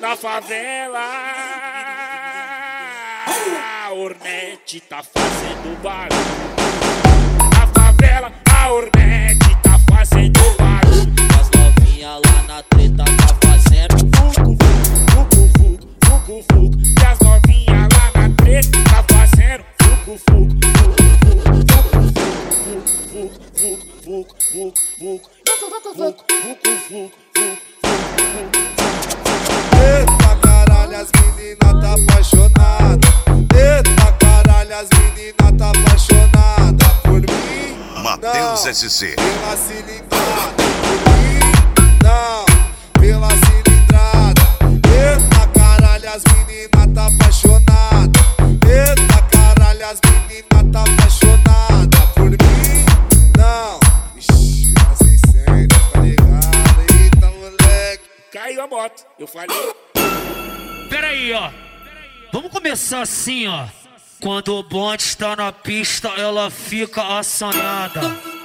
na favela. A Hornet tá fazendo barulho. Na favela, a Hornet tá fazendo barulho. As novinha lá na treta tá fazendo fucu. E as novinha lá na treta tá fazendo fucu. Eita caralho, as menina tá apaixonada. Eita caralho, as menina tá apaixonada por mim. Matheus não, SC. pela cilindrada. Por mim, não, pela cilindrada. Eita caralho, as menina tá apaixonada. Eita caralho, as menina tá apaixonada por mim. Não, ixi, pela 600, tá ligado? Eita moleque. Caiu a moto, eu falei. Pera aí, ó. Vamos começar assim, ó. Quando o bonde está na pista, ela fica assanhada.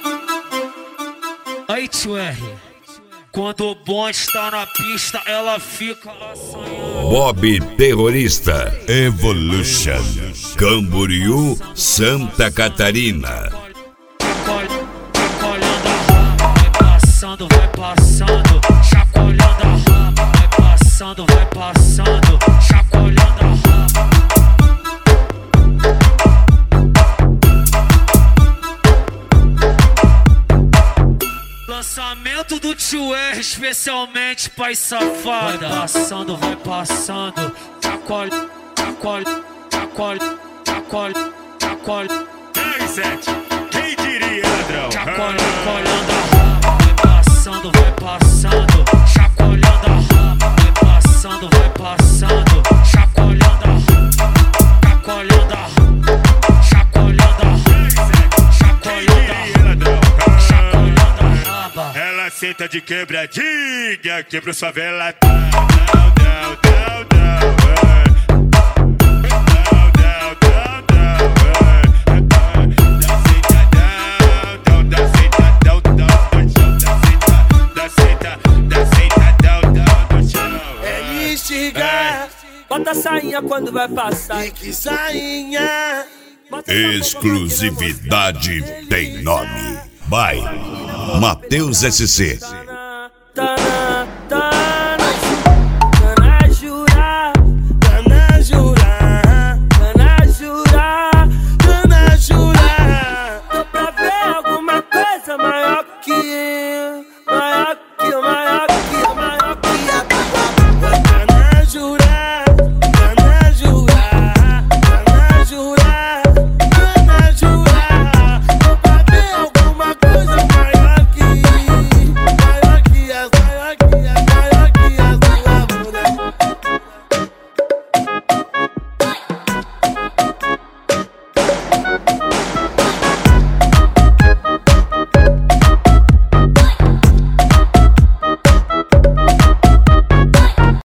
Aí, tio R. Quando o bonde está na pista, ela fica assanhada. Bob Terrorista Evolution, Camboriú, Santa Catarina. Chacoalhando a raba, vai passando, chacoalhando a raba, vai passando, chacoalhando a raba. Lançamento do tio R, especialmente pai safada. Vai passando, chacoalha. R7, quem diria, ladrão? Chacoalhando a raba, vai passando, chacoalhando a raba, vai passando, chacoalhando a raba, chacoalhando a raba, chacoalhando a raba. Ela senta de quebradinha, quebra sua vela. Bota a sainha quando vai passar. E que sainha. Exclusividade tem nome. By Matheus SC. Tá na